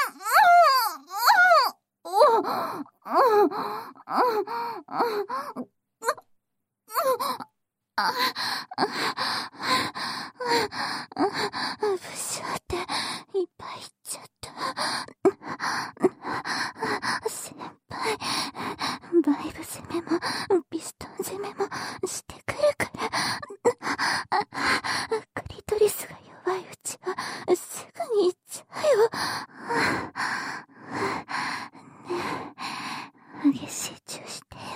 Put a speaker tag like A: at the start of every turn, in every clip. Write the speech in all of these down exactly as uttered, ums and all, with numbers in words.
A: ブシャっていっぱいいっちゃった。先輩、バイブ攻めもピストン攻めもしてくるから。クリトリスが弱いうちはすぐに行っちゃうよ。ねえ、激しいチューしてよ。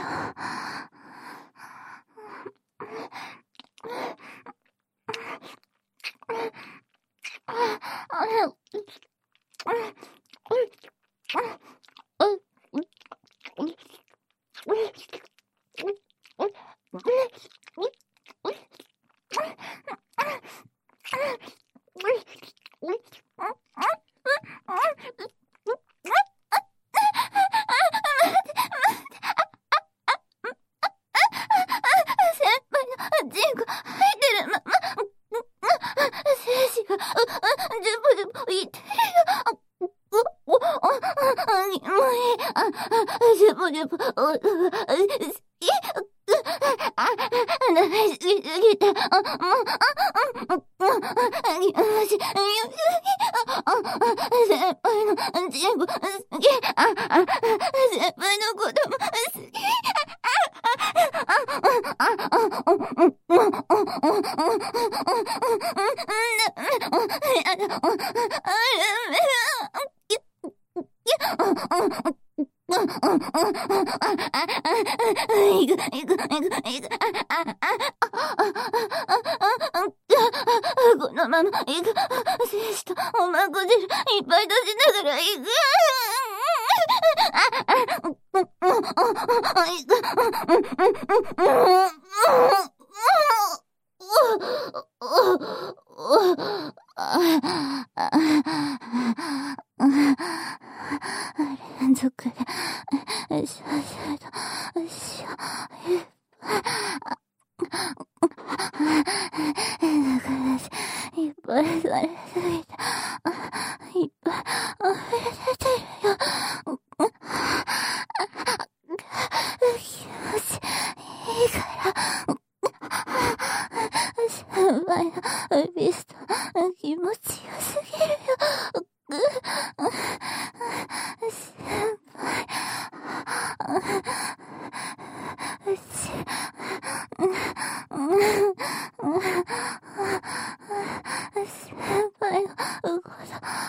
A: このまま行く。精子とおまんこ汁いっぱい出しながら行く。連続で、シャシャと、シャ、いっぱい。だからし、いっぱいされすぎて、いっぱい溢れ出てるよ。気持ちいいから。先輩のビスト、気持ちよすぎるよ。先輩、うち、先輩のこと、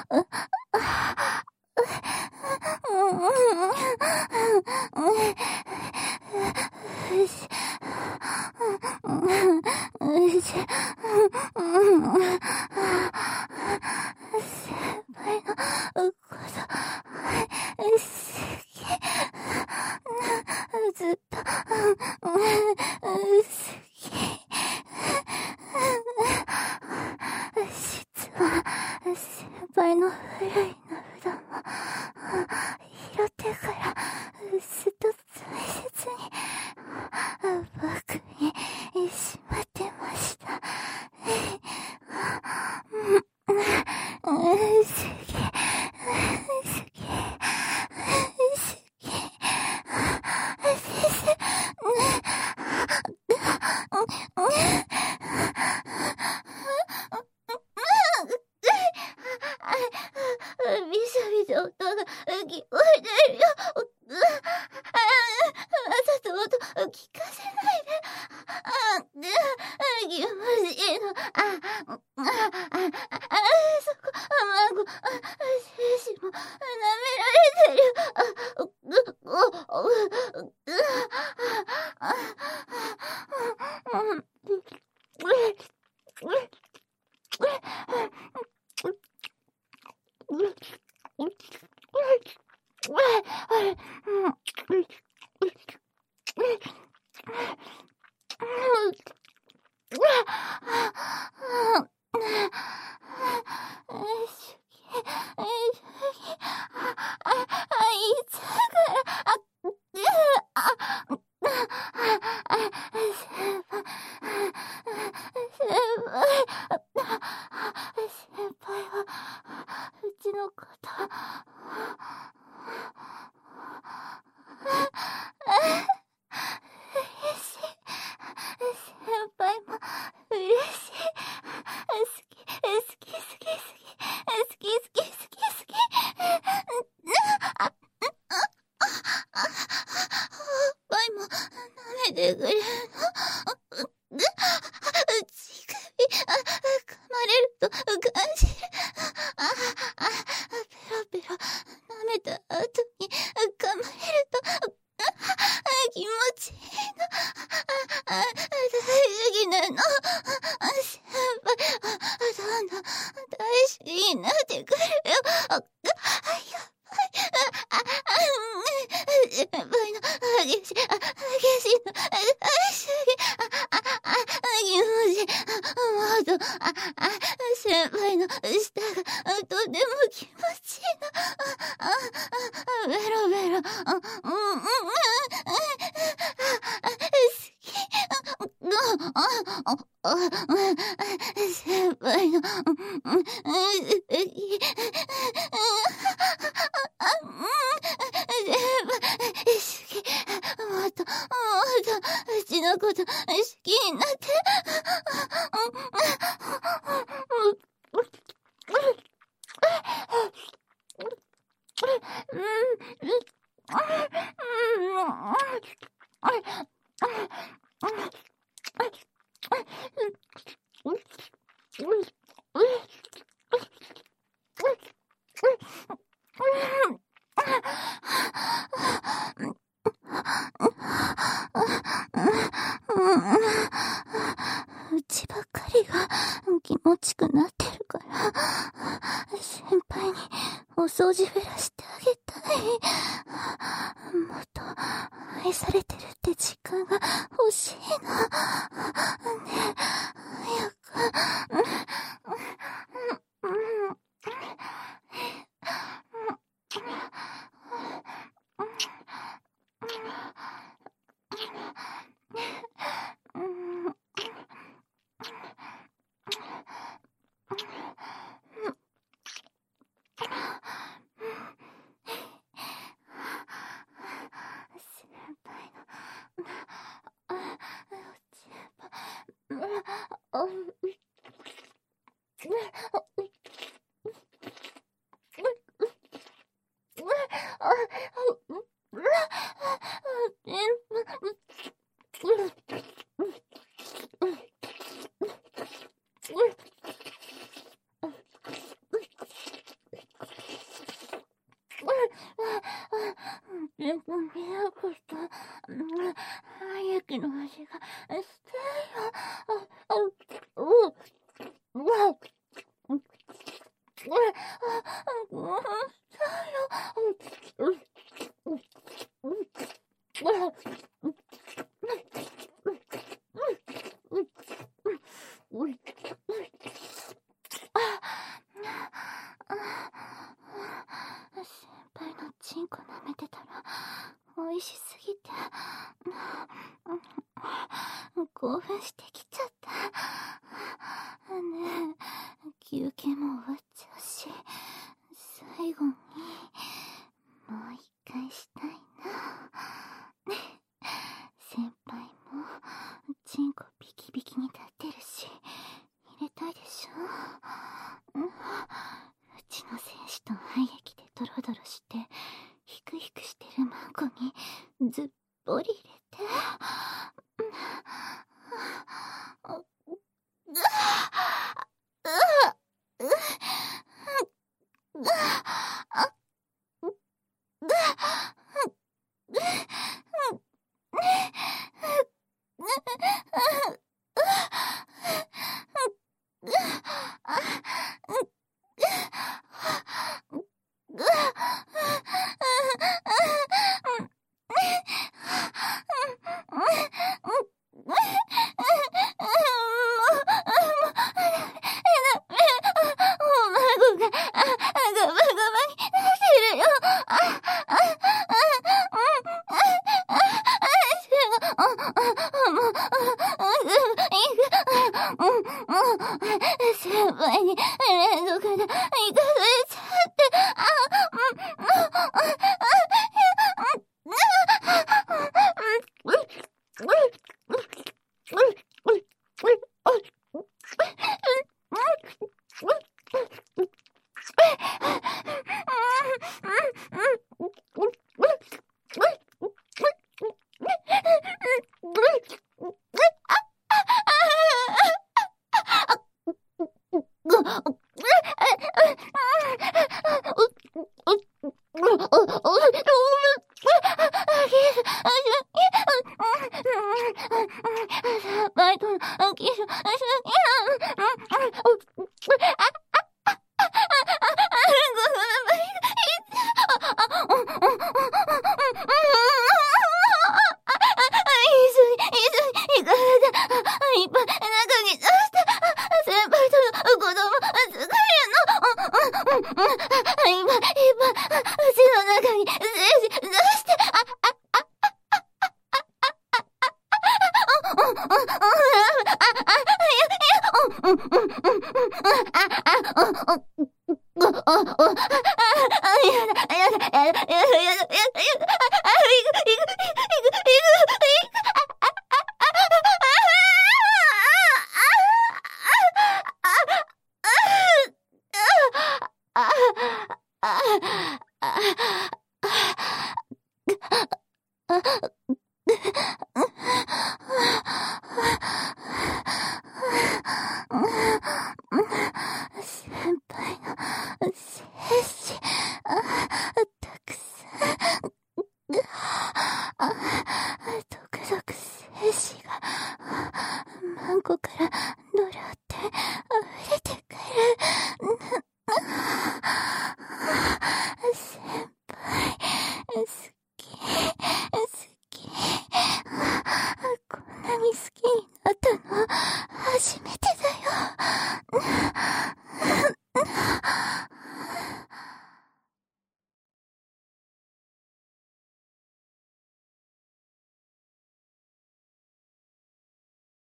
A: ずっと、実は、先輩の古い名札も、拾ってから、ずっと大切に、バッグにしまってました。すげえ、すげえ、すげえ、先生、びしょびしょ音が聞こえてるよ。わざと音聞かせないで。気持ちいいの。あ、あ、あ、そこ、卵、精子も舐められてるよ。 うちばかりが気持ちくなってるから、先輩にお掃除減らしてあげたい。もっと愛されてるって実感が欲しいな。ねえ、早く。早くの味がしてチンコ舐めてたら美味しすぎて興奮してきちゃった。ねえ、休憩も終わっちゃうし、最後にもう一回したいな。先輩もチンコビキビキに立ってるし入れたいでしょ。うちの精子と肺液でドロドロしてヒクヒクしてるマンコにずっぽり入れて、 先輩に連続で行かされちゃって、あ、バイトのキス、先輩の精子、たくさん、毒々精子がマンコからドラって溢れてくる。